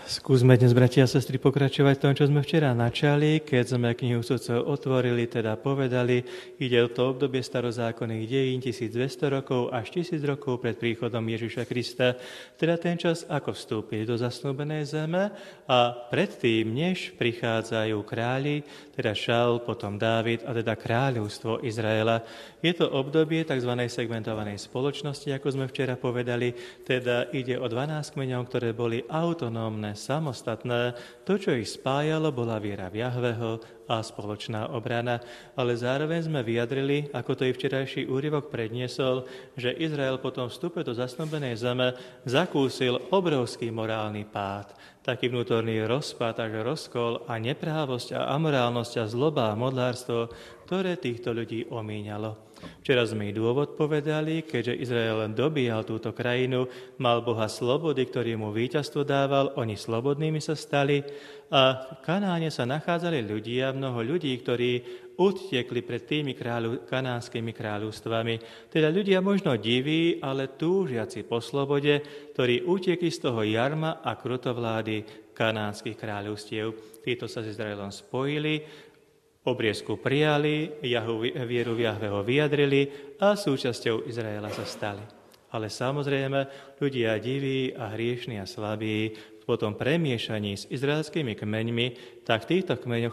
Skúsme dnes, bratia a sestry, pokračovať v tom, čo sme včera načali, keď sme knihu sudcov otvorili, teda povedali, ide o to obdobie starozákonných dejín 1200 rokov až 1000 rokov pred príchodom Ježiša Krista, teda ten čas, ako vstúpili do zasnúbenej zeme a predtým, než prichádzajú králi, teda Šaul, potom Dávid a teda kráľovstvo Izraela. Je to obdobie tzv. Segmentovanej spoločnosti, ako sme včera povedali, teda ide o 12 kmeňov, ktoré boli autonómne, samostatné. To, čo ich spájalo, bola viera v Jahveho a spoločná obrana, ale zároveň sme vyjadrili, ako to i včerajší úryvok predniesol, že Izrael potom vstupe do zasnúbenej zeme zakúsil obrovský morálny pád, taký vnútorný rozpad až rozkol a neprávosť a amorálnosť a zloba a modlárstvo, ktoré týchto ľudí omíňalo. Včera sme ich dôvod povedali, keďže Izrael dobíjal túto krajinu, mal Boha slobody, ktorý mu víťazstvo dával, oni slobodnými sa stali a v Kanáne sa nachádzali ľudia, mnoho ľudí, ktorí utiekli pred tými kanánskymi kráľovstvami. Teda ľudia možno diví, ale túžiaci po slobode, ktorí utiekli z toho jarma a krutovlády kanánskych kráľovstiev. Títo sa s Izraelom spojili, obriezku prijali, vieru v Jahveho vyjadrili a súčasťou Izraela sa stali. Ale samozrejme, ľudia diví a hriešní a slabí po tom premiešaní s izraelskými kmeňmi, tak v týchto kmeňoch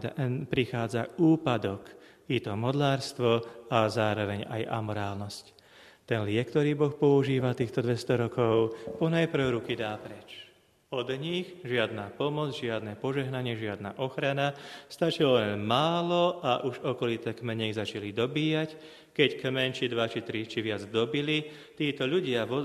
prichádza úpadok. Je to modlárstvo a zároveň aj amorálnosť. Ten liek, ktorý Boh používa týchto 200 rokov, ponajprv ruky dá preč. Od nich žiadna pomoc, žiadne požehnanie, žiadna ochrana. Stačilo len málo a už okolité kmene ich začali dobíjať. Keď kmeň či 2, či 3, či viac dobili, títo ľudia v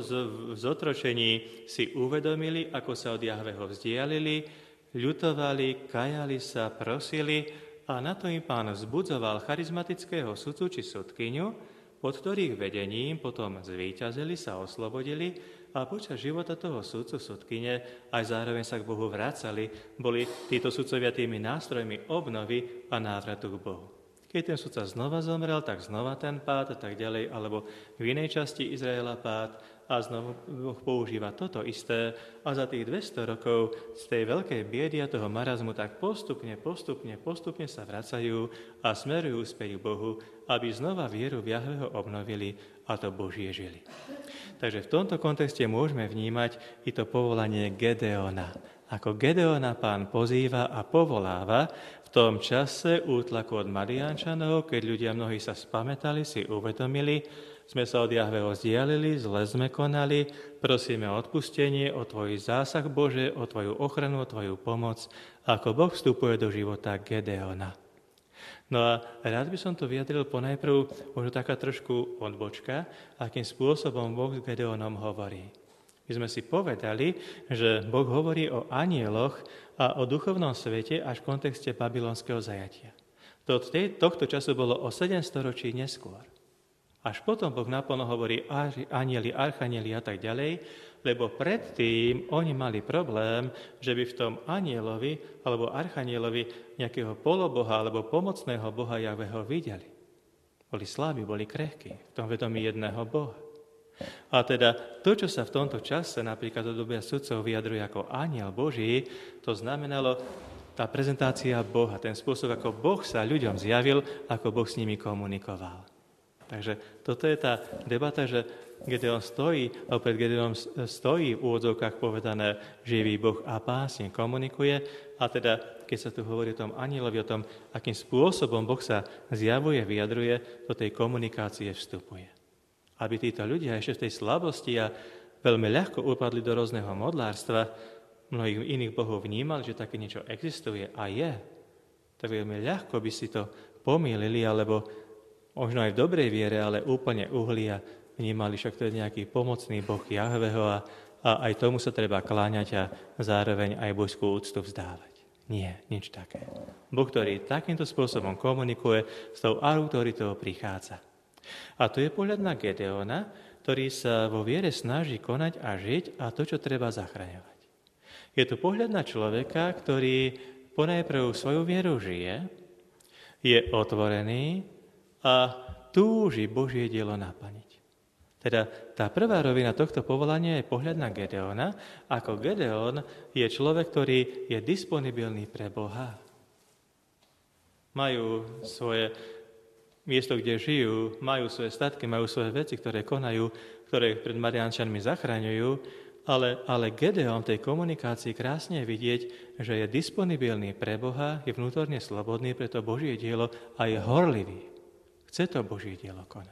zotročení si uvedomili, ako sa od Jahveho vzdialili, ľutovali, kajali sa, prosili a na to im Pán vzbudzoval charizmatického sudcu či sudkyňu, pod ktorých vedením potom zvíťazili, sa oslobodili a počas života toho sudcu, sudkyne aj zároveň sa k Bohu vracali. Boli títo sudcovia tými nástrojmi obnovy a návratu k Bohu. Keď ten sudca znova zomrel, tak znova ten pád a tak ďalej, alebo v inej časti Izraela pád a znovu Boh používa toto isté a za tých 200 rokov z tej veľkej biedy a toho marazmu tak postupne sa vracajú a smerujú späť k Bohu, aby znova vieru v Jahveho obnovili a to Božie žili. Takže v tomto kontexte môžeme vnímať i to povolanie Gedeona. Ako Gedeona Pán pozýva a povoláva v tom čase útlaku od Madiánčanov, keď ľudia mnohí sa spamätali, si uvedomili, sme sa od Jahveho vzdialili, zle sme konali, prosíme o odpustenie, o Tvoj zásah Bože, o Tvoju ochranu, o Tvoju pomoc, ako Boh vstupuje do života Gedeona. No a rád by som to vyjadril ponajprv, možno taká trošku odbočka, akým spôsobom Boh s Gedeonom hovorí. My sme si povedali, že Boh hovorí o anjeloch a o duchovnom svete až v kontexte babylonského zajatia. To od tohto času bolo o 700 ročí neskôr. Až potom Boh naplno hovorí anjeli, archanieli a tak ďalej, lebo predtým oni mali problém, že by v tom anjelovi alebo archanielovi nejakého poloboha alebo pomocného Boha Jahveho videli. Boli slabí, boli krehkí v tom vedomí jedného Boha. A teda to, čo sa v tomto čase napríklad do doby sudcov vyjadruje ako anjel Boží, to znamenalo tá prezentácia Boha, ten spôsob, ako Boh sa ľuďom zjavil, ako Boh s nimi komunikoval. Takže toto je tá debata, že Gedeon stojí, alebo pred Gedeonom stojí v úvodzovkách povedané živý Boh a pásne komunikuje. A teda, keď sa tu hovorí o tom anjelovi, o tom, akým spôsobom Boh sa zjavuje, vyjadruje, do tej komunikácie vstupuje. Aby títo ľudia ešte v tej slabosti a veľmi ľahko upadli do rôzneho modlárstva, mnohých iných bohov vnímali, že také niečo existuje a je, tak veľmi ľahko by si to pomýlili, alebo možno aj v dobrej viere, ale úplne uhlia vnímali, však to je nejaký pomocný Boh Jahveho a aj tomu sa treba kláňať a zároveň aj božskú úctu vzdávať. Nie, nič také. Boh, ktorý takýmto spôsobom komunikuje, s tou autoritou prichádza. A to je pohľad na Gedeona, ktorý sa vo viere snaží konať a žiť a to, čo treba zachraňovať. Je to pohľad na človeka, ktorý ponajprv svoju vieru žije, je otvorený a túži Božie dielo naplniť. Teda tá prvá rovina tohto povolania je pohľad na Gedeona, ako Gedeon je človek, ktorý je disponibilný pre Boha. Majú svoje miesto, kde žijú, majú svoje statky, majú svoje veci, ktoré konajú, ktoré pred Madiánčanmi zachraňujú, ale Gedeon v tej komunikácii krásne je vidieť, že je disponibilný pre Boha, je vnútorne slobodný pre to Božie dielo a je horlivý. Chce to Božie dielo konať.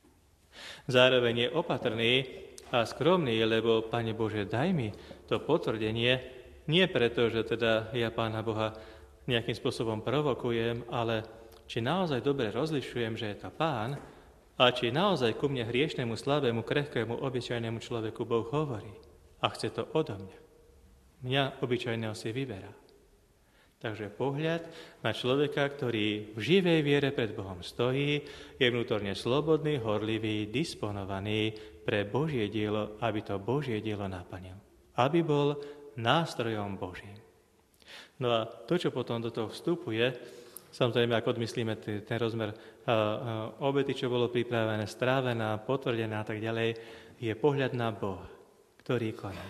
Zároveň je opatrný a skromný, lebo Pane Bože, daj mi to potvrdenie, nie preto, že teda ja Pána Boha nejakým spôsobom provokujem, ale či naozaj dobre rozlišujem, že je to Pán a či naozaj ku mne hriešnemu, slabému, krehkému, obyčajnému človeku Boh hovorí a chce to odo mňa. Mňa obyčajného si vyberá. Takže pohľad na človeka, ktorý v živej viere pred Bohom stojí, je vnútorne slobodný, horlivý, disponovaný pre Božie dielo, aby to Božie dielo naplnil. Aby bol nástrojom Božím. No a to, čo potom do toho vstupuje, samozrejme, ak odmyslíme ten rozmer obety, čo bolo pripravené, strávená, potvrdená a tak ďalej, je pohľad na Boha, ktorý koná.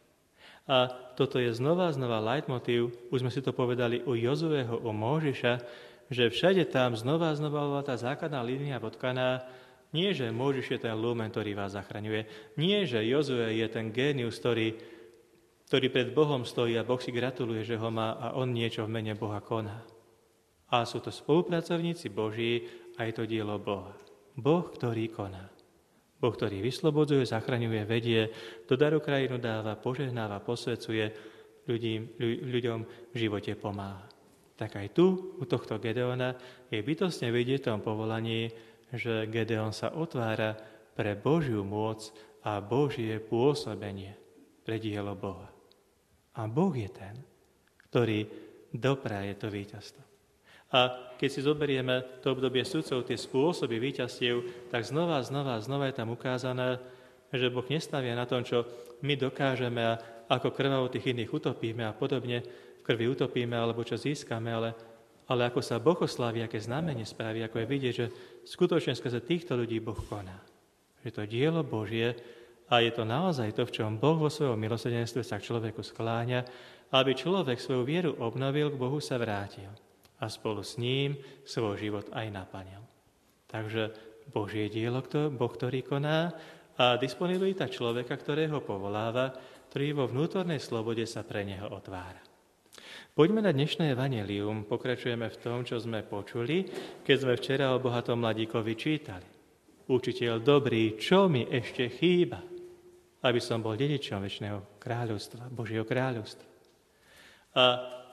A toto je znova leitmotív, už sme si to povedali u Jozueho, u Móžiša, že všade tam znova bola tá základná línia potkaná, nie, že Móžiš je ten lumen, ktorý vás zachraňuje, nie, že Jozue je ten génius, ktorý pred Bohom stojí a Boh si gratuluje, že ho má a on niečo v mene Boha koná. A sú to spolupracovníci Boží a je to dielo Boha. Boh, ktorý koná. Boh, ktorý vyslobodzuje, zachraňuje, vedie, do daru krajinu dáva, požehnáva, posvecuje, ľuďom v živote pomáha. Tak aj tu, u tohto Gedeona, je bytostne vidieť v tom povolaní, že Gedeon sa otvára pre Božiu moc a Božie pôsobenie pre dielo Boha. A Boh je ten, ktorý dopraje to víťazstvo. A keď si zoberieme to obdobie sudcov, tie spôsoby víťazstiev, tak znova je tam ukázané, že Boh nestavia na tom, čo my dokážeme a ako krvavo tých iných utopíme a podobne v krvi utopíme, alebo čo získame, ale ako sa Boh oslaví, aké znamenie spraví, ako je vidieť, že skutočne skrze týchto ľudí Boh koná. Že to dielo Božie a je to naozaj to, v čom Boh vo svojom milosrdenstve sa k človeku skláňa, aby človek svoju vieru obnovil, k Bohu sa vrátil a spolu s ním svoj život aj naplnil. Takže Božie dielo, Boh, ktorý koná a disponibilita človeka, ktorého povoláva, ktorý vo vnútornej slobode sa pre neho otvára. Poďme na dnešné evanjelium, pokračujeme v tom, čo sme počuli, keď sme včera o bohatom mladíkovi čítali. Učiteľ dobrý, čo mi ešte chýba, aby som bol dedičom večného kráľovstva, Božieho kráľovstva. A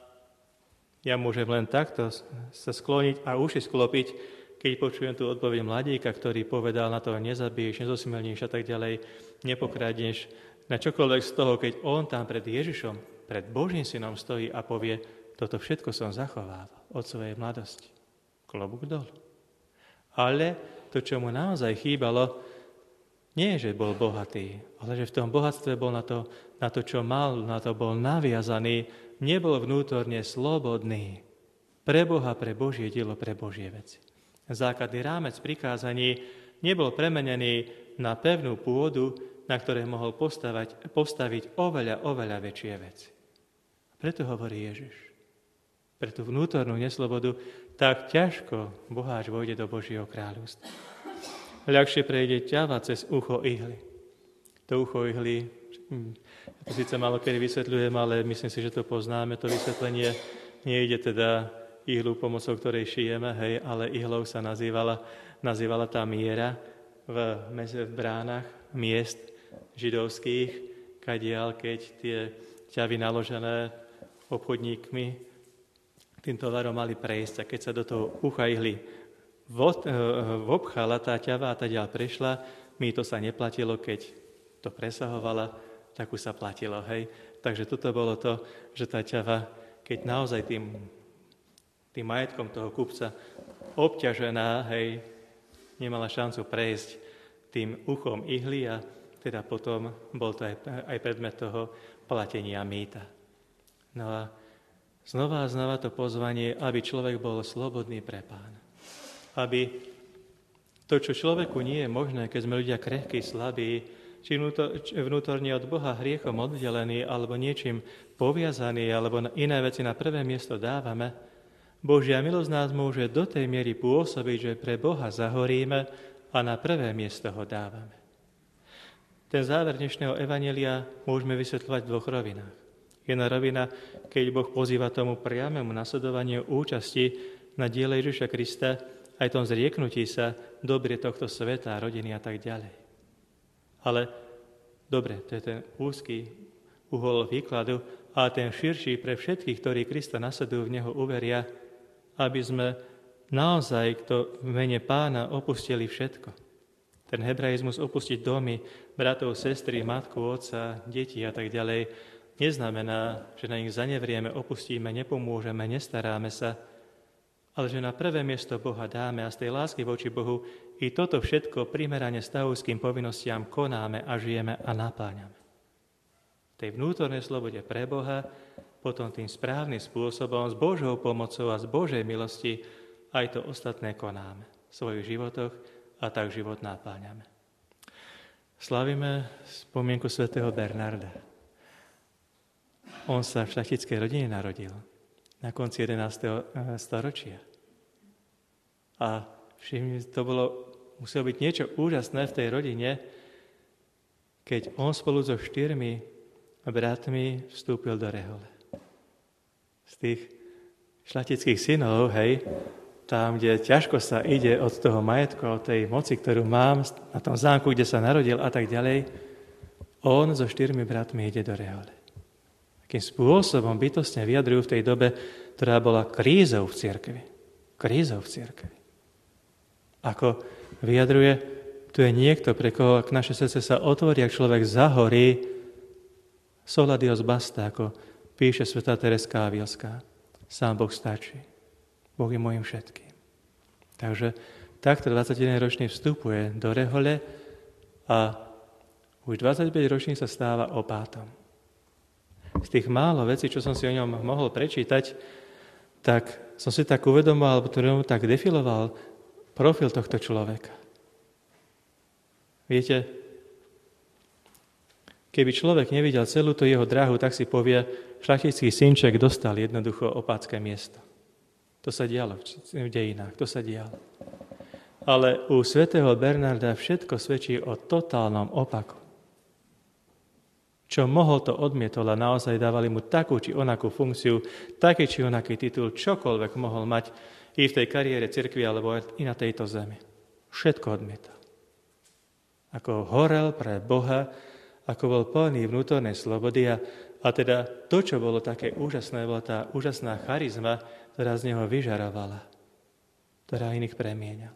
ja môžem len takto sa skloniť a uši sklopiť, keď počujem tú odpoveď mladíka, ktorý povedal na to, nezabiješ, nezosmilníš a tak ďalej, nepokradneš, na čokoľvek z toho, keď on tam pred Ježišom, pred Božím synom stojí a povie, toto všetko som zachovával od svojej mladosti. Klobúk dolu. Ale to, čo mu naozaj chýbalo, nie je, že bol bohatý, ale že v tom bohatstve bol na to, čo mal, na to bol naviazaný, nebol vnútorne slobodný pre Boha, pre Božie dielo, pre Božie veci. Základný rámec prikázaní nebol premenený na pevnú pôdu, na ktoré mohol postaviť oveľa väčšie veci. Preto hovorí Ježiš. Pre tú vnútornú neslobodu tak ťažko boháč vojde do Božieho kráľovstva. Ľahšie prejde ťava cez ucho ihly. To ucho ihly, to síce málo kedy vysvetľujem, ale myslím si, že to poznáme, to vysvetlenie. Nie ide teda ihlu, pomocou ktorej šijeme, ale ihlou sa nazývala tá miera v bránach miest židovských, kadiaľ, keď tie ťavy naložené obchodníkmi tým tovarom mali prejsť. A keď sa do toho ucha ihly vopchala tá ťava a tá ďal prešla, mi to sa neplatilo, keď to presahovala, tak už sa platilo, hej. Takže toto bolo to, že tá ťava, keď naozaj tým majetkom toho kupca obťažená, hej, nemala šancu prejsť tým uchom ihly a teda potom bol to aj predmet toho platenia mýta. No a znova to pozvanie, aby človek bol slobodný pre Pána. Aby To, čo človeku nie je možné, keď sme ľudia krehkí, slabí, či vnútorne od Boha hriechom oddelení, alebo niečím poviazaní, alebo iné veci na prvé miesto dávame, Božia milosť nás môže do tej miery pôsobiť, že pre Boha zahoríme a na prvé miesto ho dávame. Ten záver dnešného evanjelia môžeme vysvetľovať v dvoch rovinách. Jedna rovina, keď Boh pozýva tomu priamému nasledovaniu účasti na diele Ježiša Krista, aj tom zrieknutí sa dobre tohto sveta, rodiny a tak ďalej. Ale dobre, to je ten úzky uhol výkladu, a ten širší pre všetkých, ktorí Krista nasledujú, v Neho uveria, aby sme naozaj v mene Pána opustili všetko. Ten hebraizmus opustiť domy, bratov, sestry, matku, otca, deti a tak ďalej, neznamená, že na nich zanevrieme, opustíme, nepomôžeme, nestaráme sa, ale že na prvé miesto Boha dáme a z tej lásky voči Bohu i toto všetko primerane stavovským povinnostiam konáme a žijeme a napáňame. V tej vnútornej slobode pre Boha potom tým správnym spôsobom, s Božou pomocou a z Božej milosti aj to ostatné konáme v svojich životoch a tak život napáňame. Slavíme spomienku svätého Bernarda. On sa v šľachtickej rodine narodil na konci 11. storočia. A to muselo byť niečo úžasné v tej rodine, keď on spolu so 4 bratmi vstúpil do rehole. Z tých šľachtických synov, tam, kde ťažko sa ide od toho majetku, od tej moci, ktorú mám, na tom zámku, kde sa narodil a tak ďalej, on so 4 bratmi ide do rehole. Akým spôsobom bytostne vyjadrujú v tej dobe, ktorá bola krízou v cirkvi. Krízou v cirkvi. Ako vyjadruje, tu je niekto, pre koho, ak naše srdce sa otvorí, ak človek zahorí, sola Dios basta, ako píše svätá Tereska Avilská. Sám Boh stačí. Boh je môjim všetkým. Takže takto 21-ročný vstupuje do rehole a už 25-ročný sa stáva opátom. Z tých málo vecí, čo som si o ňom mohol prečítať, tak som si tak uvedomoval, alebo tak defiloval profil tohto človeka. Viete, keby človek nevidel celú tú jeho dráhu, tak si povie, šľachtický synček dostal jednoducho opácké miesto. To sa dialo v dejinách, to sa dialo. Ale u svätého Bernarda všetko svedčí o totálnom opaku. Čo mohol, to odmietol a naozaj dávali mu takú či onakú funkciu, taký či onaký titul, čokoľvek mohol mať i v tej kariére cirkvi alebo i na tejto zemi. Všetko odmietal. Ako horel pre Boha, ako bol plný vnútornej slobody a teda to, čo bolo také úžasné, bola tá úžasná charizma, ktorá z neho vyžarovala, ktorá iných premieňala.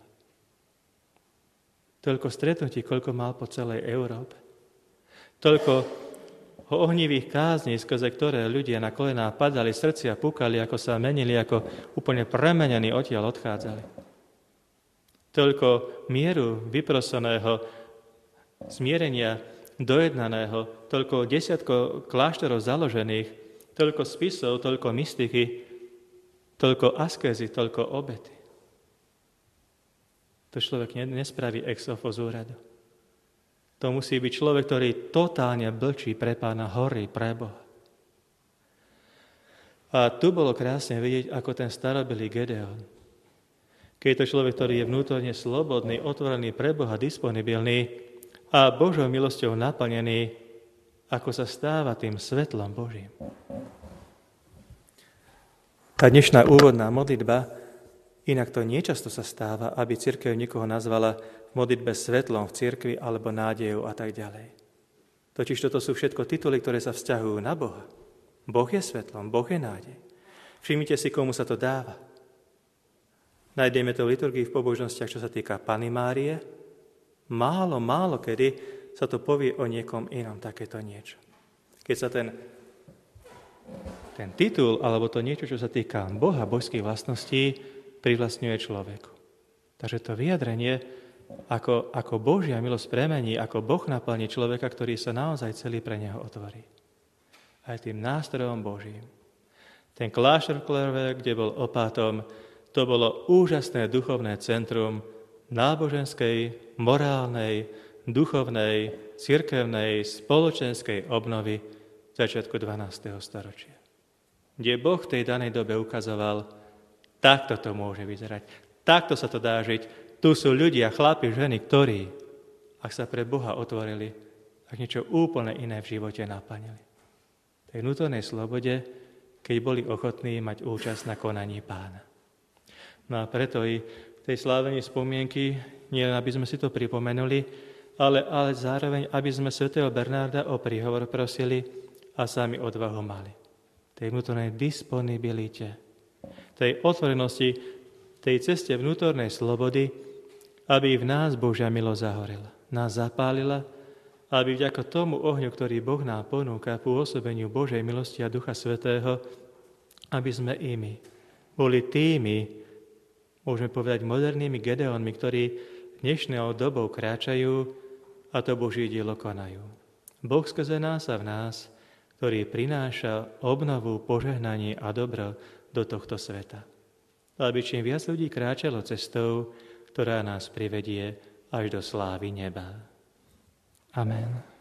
Toľko stretnutí, koľko mal po celej Európe. Toľko ohnivých kázní, skrze ktoré ľudia na kolená padali, srdcia pukali, ako sa menili, ako úplne premenení odtiaľ odchádzali. Toľko mieru vyproseného, smierenia dojednaného, toľko desiatko kláštorov založených, toľko spisov, toľko mystiky, toľko askézy, toľko obety. To človek nespraví ex ofo z úradu. To musí byť človek, ktorý totálne blčí pre Pána, horí pre Boha. A tu bolo krásne vidieť, ako ten starobilý Gedeon. Keď je to človek, ktorý je vnútorne slobodný, otvorený pre Boha, disponibilný a Božou milosťou naplnený, ako sa stáva tým svetlom Božím. Tá dnešná úvodná modlitba, inak to niečasto sa stáva, aby cirkev niekoho nazvala modlitbe svetlom v cirkvi alebo nádejou a tak ďalej. Totiž toto sú všetko tituly, ktoré sa vzťahujú na Boha. Boh je svetlom, Boh je nádej. Všimnite si, komu sa to dáva. Nájdeme to v liturgii v pobožnostiach, čo sa týka Panny Márie. Málo kedy sa to povie o niekom inom, takéto niečo. Keď sa ten titul, alebo to niečo, čo sa týka Boha, božských vlastností, privlastňuje človeku. Takže to vyjadrenie, ako Božia milosť premení, ako Boh naplní človeka, ktorý sa naozaj celý pre neho otvorí. Aj tým nástrojom Božím. Ten kláštor v Klerve, kde bol opátom, to bolo úžasné duchovné centrum náboženskej, morálnej, duchovnej, cirkevnej, spoločenskej obnovy začiatku 12. storočia. Kde Boh v tej danej dobe ukazoval, takto to môže vyzerať, takto sa to dá žiť. Tu sú ľudia, chlapi, ženy, ktorí, ak sa pre Boha otvorili, tak niečo úplne iné v živote naplnili. V tej vnútornej slobode, keď boli ochotní mať účasť na konaní Pána. No a preto i v tej slávení spomienky, nie len aby sme si to pripomenuli, ale zároveň, aby sme svätého Bernarda o príhovor prosili a sami odvahu mali. Tej vnútornej disponibilite, tej otvorenosti, tej ceste vnútornej slobody, aby v nás Božia milosť zahorela, nás zapálila, aby vďaka tomu ohňu, ktorý Boh nám ponúka, pôsobeniu Božej milosti a Ducha Svätého, aby sme i my boli tými, môžeme povedať, modernými Gedeonmi, ktorí dnešnou dobou kráčajú a to Božie dielo konajú. Boh skrze nás a v nás, ktorý prináša obnovu, požehnanie a dobro do tohto sveta. Aby čím viac ľudí kráčalo cestou, ktorá nás privedie až do slávy neba. Amen.